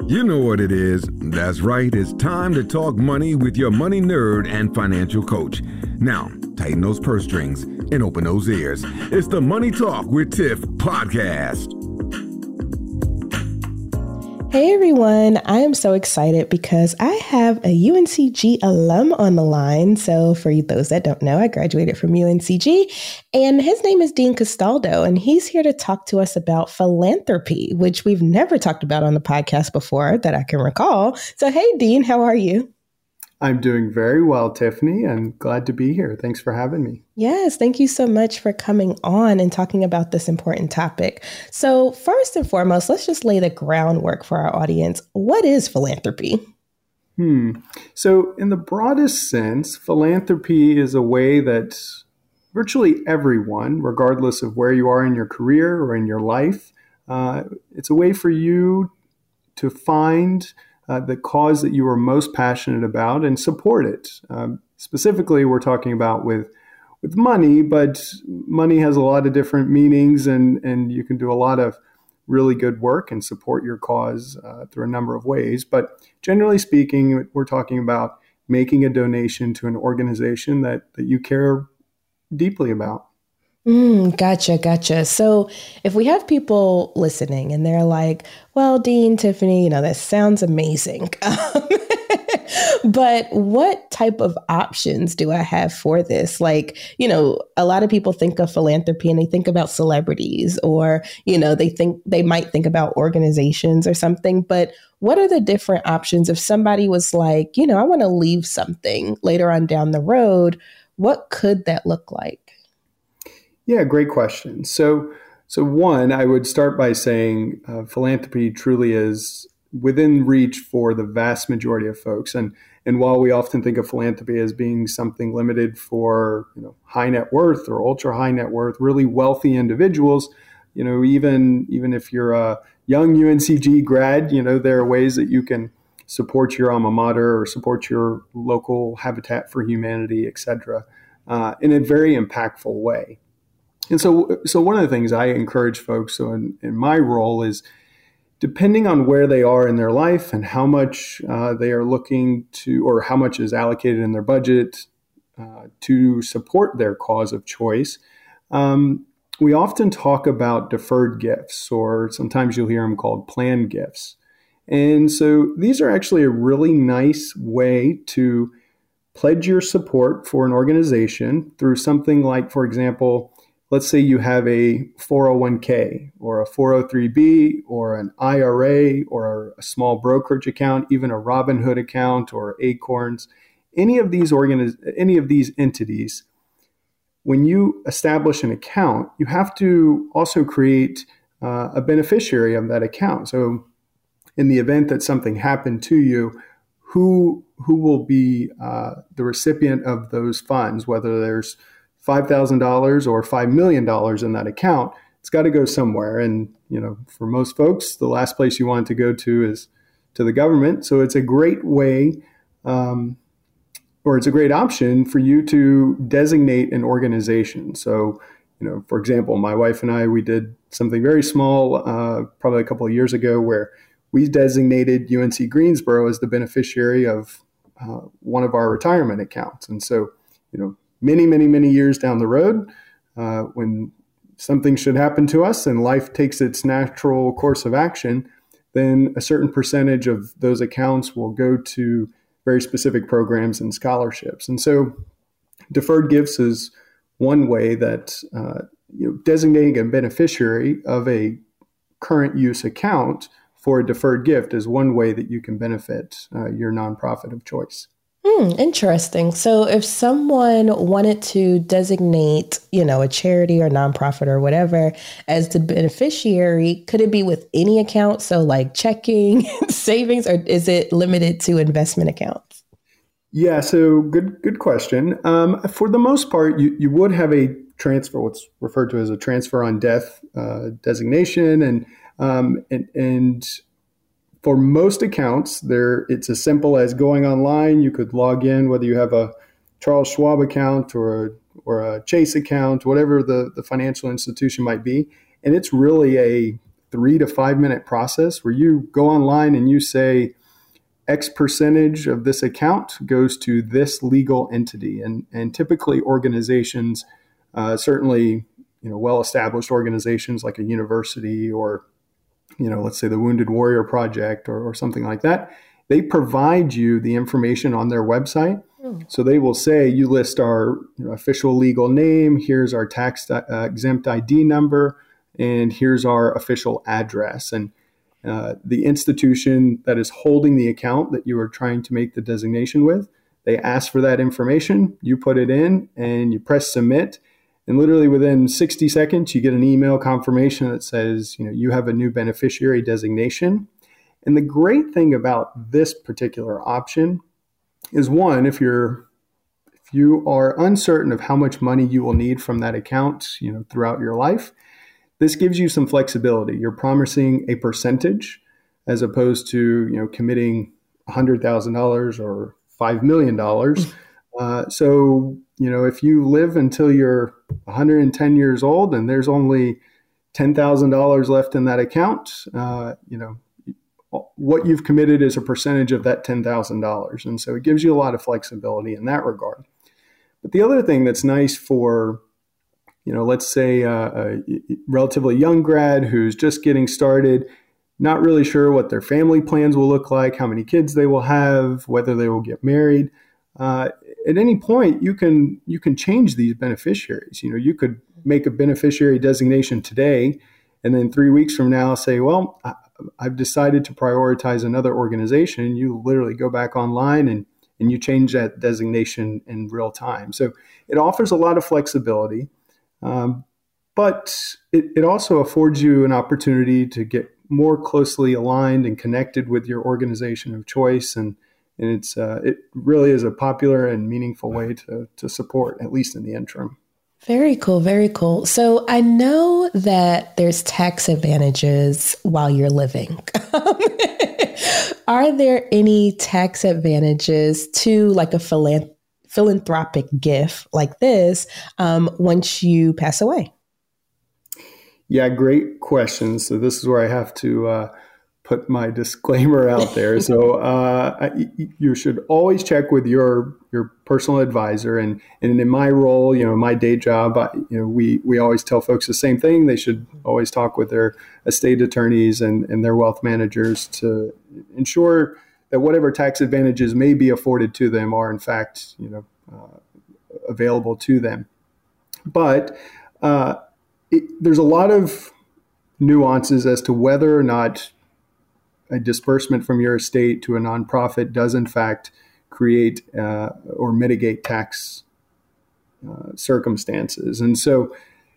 You know what it is. That's right. It's time to talk money with your money nerd and financial coach. Now, tighten those purse strings and open those ears. It's the Money Talk with Tiff podcast. Hey everyone, I am so excited because I have a UNCG alum on the line. So for those that don't know, I graduated from UNCG and his name is Dean Castaldo, and he's here to talk to us about philanthropy, which we've never talked about on the podcast before that I can recall. So hey Dean, how are you? I'm doing very well, Tiffany, and glad to be here. Thanks for having me. Yes, thank you so much for coming on and talking about this important topic. So first and foremost, let's just lay the groundwork for our audience. What is philanthropy? So in the broadest sense, philanthropy is a way that virtually everyone, regardless of where you are in your career or in your life, it's a way for you to find the cause that you are most passionate about and support it. Specifically, we're talking about with money, but money has a lot of different meanings, and you can do a lot of really good work and support your cause through a number of ways. But generally speaking, we're talking about making a donation to an organization that you care deeply about. Gotcha. So if we have people listening and they're like, well, Dean, Tiffany, that sounds amazing. But what type of options do I have for this? Like, a lot of people think of philanthropy and they think about celebrities or, they might think about organizations or something. But what are the different options if somebody was like, I want to leave something later on down the road? What could that look like? Yeah, great question. So one, I would start by saying philanthropy truly is within reach for the vast majority of folks. And while we often think of philanthropy as being something limited for high net worth or ultra high net worth, really wealthy individuals, even if you're a young UNCG grad, there are ways that you can support your alma mater or support your local Habitat for Humanity, et cetera, in a very impactful way. And so one of the things I encourage folks in my role is, depending on where they are in their life and how much they are looking to, or how much is allocated in their budget to support their cause of choice, we often talk about deferred gifts, or sometimes you'll hear them called planned gifts. And so these are actually a really nice way to pledge your support for an organization through something like, for example, let's say you have a 401k or a 403b or an IRA or a small brokerage account, even a Robinhood account or Acorns. Any of these entities, when you establish an account, you have to also create a beneficiary of that account. So in the event that something happened to you, who will be the recipient of those funds, whether there's $5,000 or $5 million in that account, it's got to go somewhere. And, for most folks, the last place you want to go to is to the government. So it's a great way, or it's a great option for you to designate an organization. So, for example, my wife and I, we did something very small, probably a couple of years ago, where we designated UNC Greensboro as the beneficiary of one of our retirement accounts. And so, many, many, many years down the road, when something should happen to us and life takes its natural course of action, then a certain percentage of those accounts will go to very specific programs and scholarships. And so deferred gifts is one way that designating a beneficiary of a current use account for a deferred gift is one way that you can benefit your nonprofit of choice. Interesting. So if someone wanted to designate, a charity or nonprofit or whatever as the beneficiary, could it be with any account? So like checking, savings, or is it limited to investment accounts? Yeah, so good question. For the most part, you would have a transfer, what's referred to as a transfer on death designation, and for most accounts, it's as simple as going online. You could log in, whether you have a Charles Schwab account or a Chase account, whatever the financial institution might be, and it's really 3 to 5 minute process where you go online and you say X percentage of this account goes to this legal entity. And typically organizations, certainly, well-established organizations like a university or, let's say the Wounded Warrior Project or something like that, they provide you the information on their website. So they will say, you list our official legal name, here's our tax exempt ID number, and here's our official address. And the institution that is holding the account that you are trying to make the designation with, they ask for that information, you put it in, and you press submit. And literally within 60 seconds, you get an email confirmation that says, you have a new beneficiary designation. And the great thing about this particular option is, one, if you are uncertain of how much money you will need from that account, throughout your life, this gives you some flexibility. You're promising a percentage as opposed to, committing $100,000 or $5 million. So, if you live until you're 110 years old and there's only $10,000 left in that account, what you've committed is a percentage of that $10,000. And so it gives you a lot of flexibility in that regard. But the other thing that's nice for, let's say a relatively young grad who's just getting started, not really sure what their family plans will look like, how many kids they will have, whether they will get married. At any point, you can change these beneficiaries. You could make a beneficiary designation today, and then 3 weeks from now say, well, I've decided to prioritize another organization. You literally go back online and you change that designation in real time. So it offers a lot of flexibility, but it also affords you an opportunity to get more closely aligned and connected with your organization of choice. And it really is a popular and meaningful way to support, at least in the interim. Very cool. Very cool. So I know that there's tax advantages while you're living. Are there any tax advantages to like a philanthropic gift like this once you pass away? Yeah, great question. So this is where I have to put my disclaimer out there. So you should always check with your personal advisor. And in my role, my day job, we always tell folks the same thing. They should always talk with their estate attorneys and their wealth managers to ensure that whatever tax advantages may be afforded to them are in fact, available to them. But there's a lot of nuances as to whether or not a disbursement from your estate to a nonprofit does in fact create or mitigate tax circumstances. And so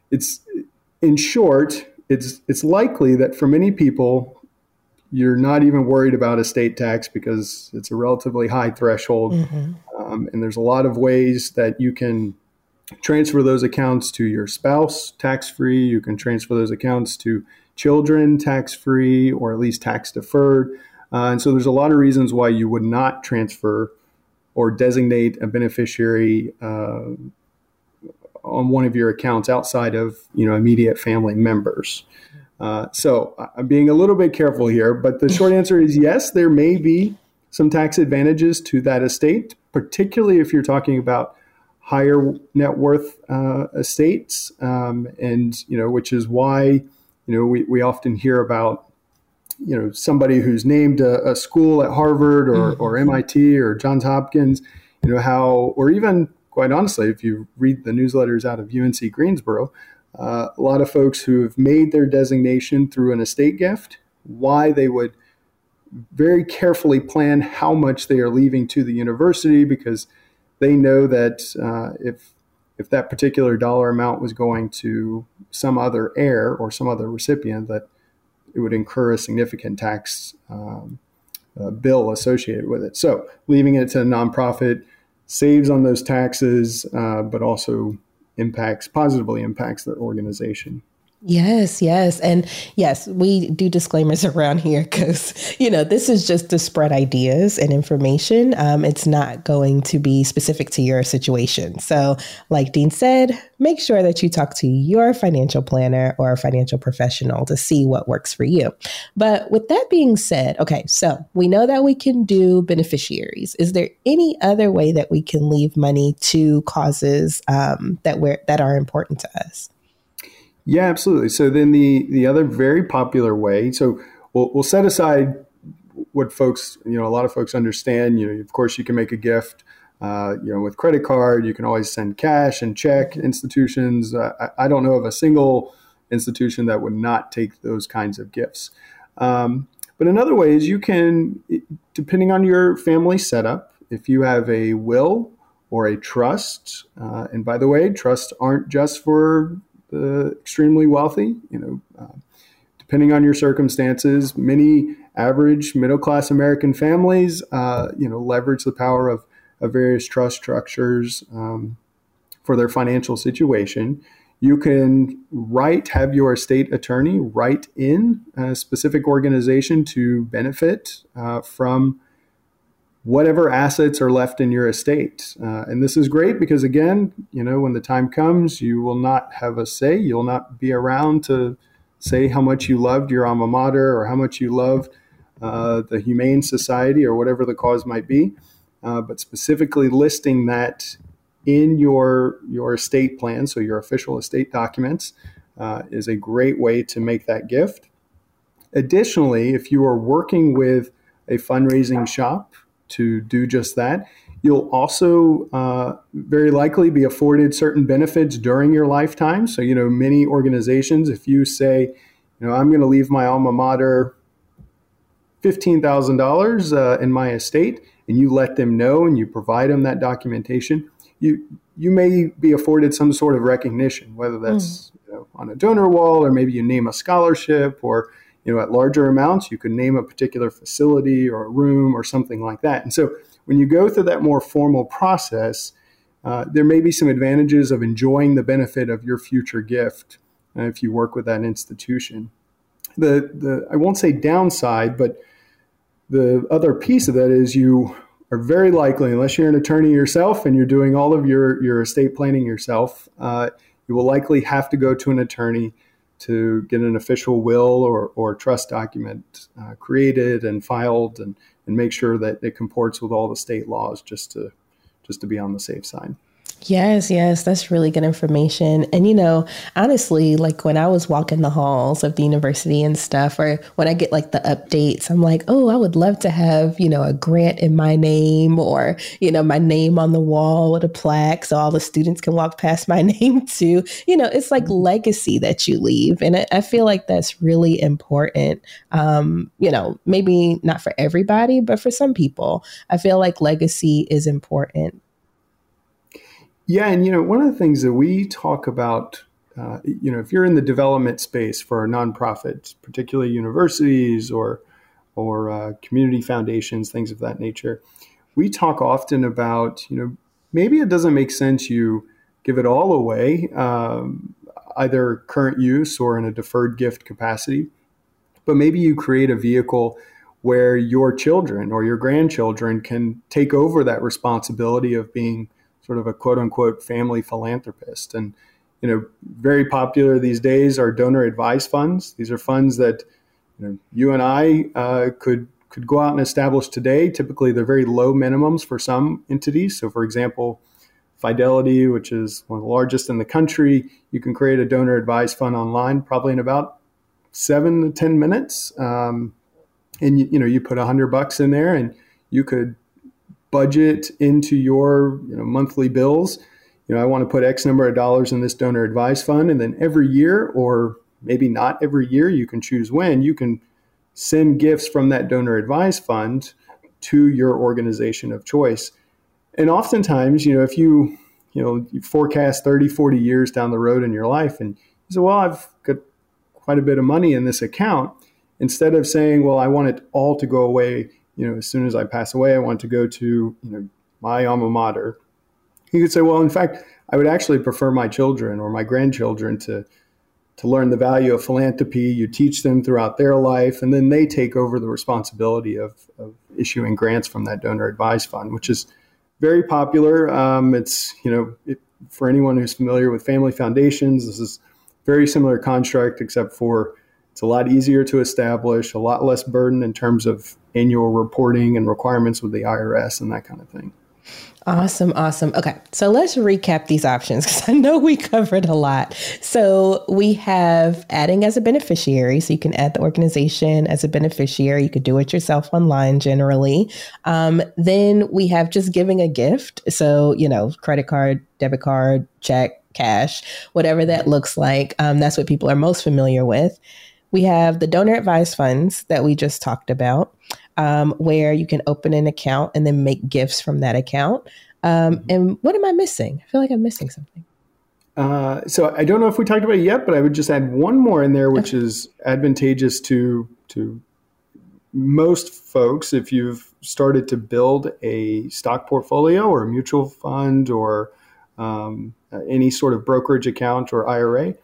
in short, it's likely that for many people, you're not even worried about estate tax because it's a relatively high threshold. Mm-hmm. And there's a lot of ways that you can transfer those accounts to your spouse tax-free. You can transfer those accounts to children tax-free or at least tax-deferred. And so there's a lot of reasons why you would not transfer or designate a beneficiary on one of your accounts outside of immediate family members. So I'm being a little bit careful here, but the short answer is yes, there may be some tax advantages to that estate, particularly if you're talking about higher net worth estates, and which is why we often hear about somebody who's named a school at Harvard or MIT or Johns Hopkins, or even quite honestly, if you read the newsletters out of UNC Greensboro, a lot of folks who have made their designation through an estate gift, why they would very carefully plan how much they are leaving to the university, because they know that if that particular dollar amount was going to some other heir or some other recipient, that it would incur a significant tax bill associated with it. So leaving it to a nonprofit saves on those taxes, but also positively impacts their organization. Yes, yes. And yes, we do disclaimers around here because, this is just to spread ideas and information. It's not going to be specific to your situation. So, like Dean said, make sure that you talk to your financial planner or a financial professional to see what works for you. But with that being said, okay, so we know that we can do beneficiaries. Is there any other way that we can leave money to causes that are important to us? Yeah, absolutely. So then the other very popular way, so we'll set aside what folks, a lot of folks understand. Of course, you can make a gift, with credit card. You can always send cash and check institutions. I don't know of a single institution that would not take those kinds of gifts. But another way is you can, depending on your family setup, if you have a will or a trust, and by the way, trusts aren't just for the extremely wealthy, depending on your circumstances, many average middle-class American families, leverage the power of various trust structures for their financial situation. You can have your estate attorney write in a specific organization to benefit from whatever assets are left in your estate. And this is great because, again, when the time comes, you will not have a say. You'll not be around to say how much you loved your alma mater or how much you loved the Humane Society or whatever the cause might be. But specifically listing that in your estate plan, so your official estate documents, is a great way to make that gift. Additionally, if you are working with a fundraising shop to do just that, you'll also very likely be afforded certain benefits during your lifetime. So, many organizations, if you say, I'm going to leave my alma mater $15,000 in my estate, and you let them know and you provide them that documentation, you may be afforded some sort of recognition, whether that's on a donor wall, or maybe you name a scholarship, or at larger amounts, you could name a particular facility or a room or something like that. And so when you go through that more formal process, there may be some advantages of enjoying the benefit of your future gift if you work with that institution. I won't say downside, but the other piece of that is you are very likely, unless you're an attorney yourself and you're doing all of your estate planning yourself, you will likely have to go to an attorney to get an official will or trust document created and filed and make sure that it comports with all the state laws just to be on the safe side. Yes, that's really good information. And, honestly, like when I was walking the halls of the university and stuff, or when I get like the updates, I'm like, oh, I would love to have, a grant in my name, or, my name on the wall with a plaque so all the students can walk past my name too. It's like legacy that you leave. And I feel like that's really important. Maybe not for everybody, but for some people, I feel like legacy is important. Yeah, and one of the things that we talk about, if you're in the development space for nonprofits, particularly universities or community foundations, things of that nature, we talk often about, maybe it doesn't make sense you give it all away, either current use or in a deferred gift capacity, but maybe you create a vehicle where your children or your grandchildren can take over that responsibility of being sort of a quote unquote family philanthropist. And, very popular these days are donor advised funds. These are funds that, you and I could go out and establish today. Typically, they're very low minimums for some entities. So, for example, Fidelity, which is one of the largest in the country, you can create a donor advised fund online probably in about 7 to 10 minutes. And, you put $100 in there and you could budget into your monthly bills. I want to put X number of dollars in this donor advised fund. And then every year, or maybe not every year, you can choose when, you can send gifts from that donor advised fund to your organization of choice. And oftentimes, if you forecast 30, 40 years down the road in your life and you say, well, I've got quite a bit of money in this account, instead of saying, well, I want it all to go away, as soon as I pass away, I want to go to, my alma mater. You could say, well, in fact, I would actually prefer my children or my grandchildren to to learn the value of philanthropy. You teach them throughout their life, and then they take over the responsibility of issuing grants from that donor advised fund, which is very popular. For anyone who's familiar with family foundations, this is very similar construct, except for it's a lot easier to establish, a lot less burden in terms of annual reporting and requirements with the IRS and that kind of thing. Awesome. Okay, so let's recap these options because I know we covered a lot. So we have adding as a beneficiary. So you can add the organization as a beneficiary. You could do it yourself online generally. Then we have just giving a gift. So, credit card, debit card, check, cash, whatever that looks like. That's what people are most familiar with. We have the donor advised funds that we just talked about, where you can open an account and then make gifts from that account. And what am I missing? I feel like I'm missing something. So I don't know if we talked about it yet, but I would just add one more in there, which is advantageous to most folks. If you've started to build a stock portfolio or a mutual fund or any sort of brokerage account or IRA,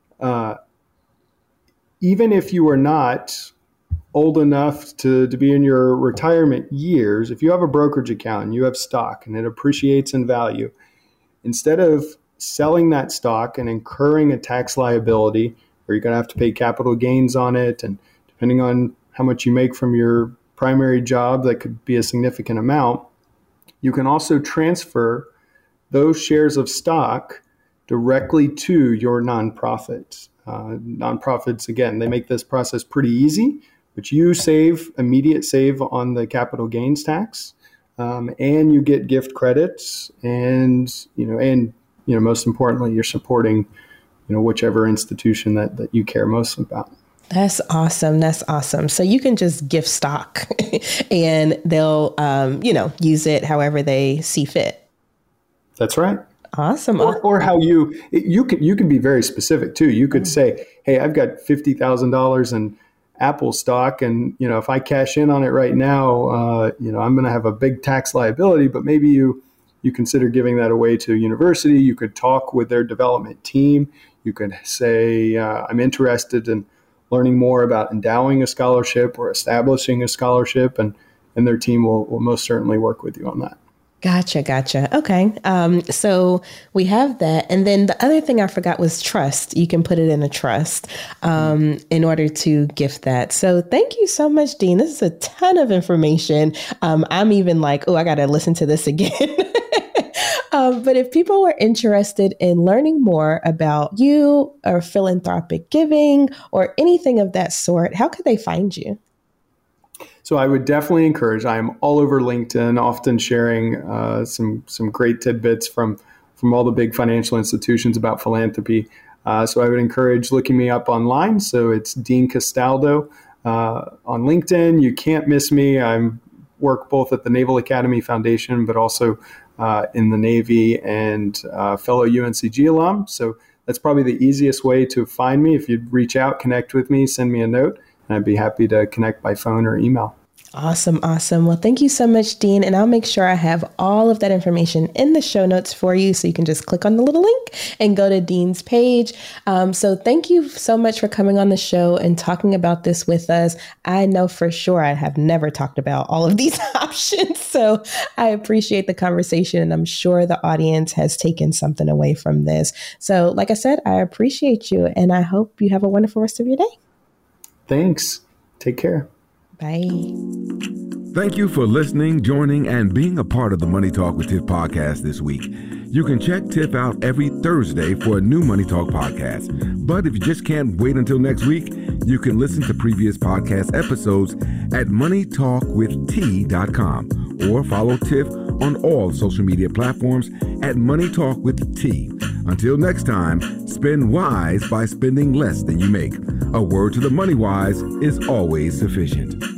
even if you are not old enough to be in your retirement years, if you have a brokerage account and you have stock and it appreciates in value, instead of selling that stock and incurring a tax liability where you're going to have to pay capital gains on it, and depending on how much you make from your primary job, that could be a significant amount, you can also transfer those shares of stock directly to your nonprofit. Nonprofits, again, they make this process pretty easy, but you immediate save on the capital gains tax, and you get gift credits, and most importantly, you're supporting, whichever institution that you care most about. That's awesome. So you can just gift stock and they'll, use it however they see fit. That's right. Awesome. Or how you can be very specific too. You could say, hey, I've got $50,000 in Apple stock, and if I cash in on it right now, I'm going to have a big tax liability. But maybe you consider giving that away to a university. You could talk with their development team. You could say, I'm interested in learning more about endowing a scholarship or establishing a scholarship, and their team will most certainly work with you on that. Gotcha. Okay. So we have that. And then the other thing I forgot was trust. You can put it in a trust in order to gift that. So thank you so much, Dean. This is a ton of information. I'm even like, I got to listen to this again. But if people were interested in learning more about you or philanthropic giving or anything of that sort, how could they find you? So I would definitely encourage, I am all over LinkedIn, often sharing some great tidbits from all the big financial institutions about philanthropy. So I would encourage looking me up online. So it's Dean Castaldo on LinkedIn. You can't miss me. I work both at the Naval Academy Foundation, but also in the Navy, and fellow UNCG alum. So that's probably the easiest way to find me. If you'd reach out, connect with me, send me a note, and I'd be happy to connect by phone or email. Awesome. Well, thank you so much, Dean. And I'll make sure I have all of that information in the show notes for you. So you can just click on the little link and go to Dean's page. So thank you so much for coming on the show and talking about this with us. I know for sure I have never talked about all of these options. So I appreciate the conversation, and I'm sure the audience has taken something away from this. So like I said, I appreciate you, and I hope you have a wonderful rest of your day. Thanks. Take care. Bye. Thank you for listening, joining, and being a part of the Money Talk with Tiff podcast this week. You can check Tiff out every Thursday for a new Money Talk podcast. But if you just can't wait until next week, you can listen to previous podcast episodes at moneytalkwitht.com or follow Tiff on all social media platforms at Money Talk with T. Until next time, spend wise by spending less than you make. A word to the money wise is always sufficient.